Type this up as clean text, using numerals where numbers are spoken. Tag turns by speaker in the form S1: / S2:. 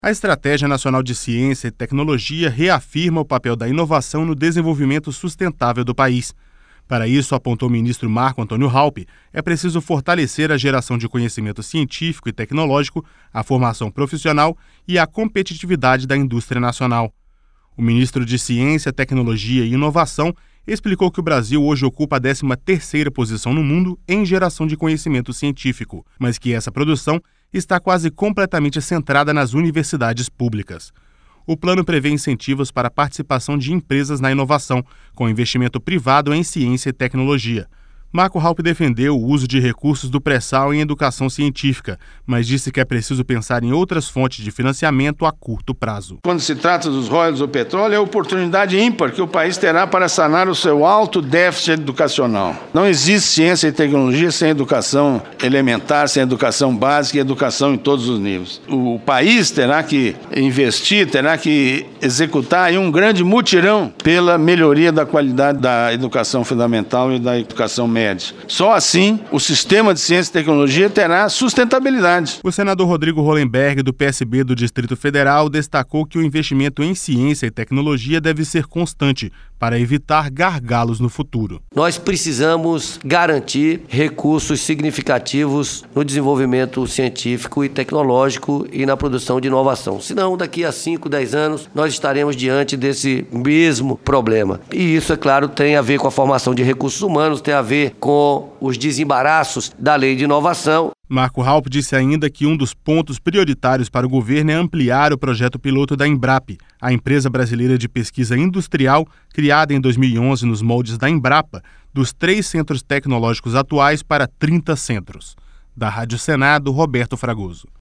S1: A Estratégia Nacional de Ciência e Tecnologia reafirma o papel da inovação no desenvolvimento sustentável do país. Para isso, apontou o ministro Marco Antônio Raupp, é preciso fortalecer a geração de conhecimento científico e tecnológico, a formação profissional e a competitividade da indústria nacional. O ministro de Ciência, Tecnologia e Inovação explicou que o Brasil hoje ocupa a 13ª posição no mundo em geração de conhecimento científico, mas que essa produção está quase completamente centrada nas universidades públicas. O plano prevê incentivos para a participação de empresas na inovação, com investimento privado em ciência e tecnologia. Marco Raupp defendeu o uso de recursos do pré-sal em educação científica, mas disse que é preciso pensar em outras fontes de financiamento a curto prazo.
S2: Quando se trata dos royalties do petróleo, é a oportunidade ímpar que o país terá para sanar o seu alto déficit educacional. Não existe ciência e tecnologia sem educação elementar, sem educação básica e educação em todos os níveis. O país terá que investir, terá que executar aí um grande mutirão pela melhoria da qualidade da educação fundamental e da educação média. Só assim o sistema de ciência e tecnologia terá sustentabilidade.
S1: O senador Rodrigo Hollenberg, do PSB do Distrito Federal, destacou que o investimento em ciência e tecnologia deve ser constante para evitar gargalos no futuro.
S3: Nós precisamos garantir recursos significativos no desenvolvimento científico e tecnológico e na produção de inovação. Senão, daqui a 5, 10 anos, nós estaremos diante desse mesmo problema. E isso, é claro, tem a ver com a formação de recursos humanos, tem a ver com os desembaraços da lei de inovação.
S1: Marco Raupp disse ainda que um dos pontos prioritários para o governo é ampliar o projeto piloto da Embrap, a empresa brasileira de pesquisa industrial criada em 2011 nos moldes da Embrapa, dos 3 centros tecnológicos atuais para 30 centros. Da Rádio Senado, Roberto Fragoso.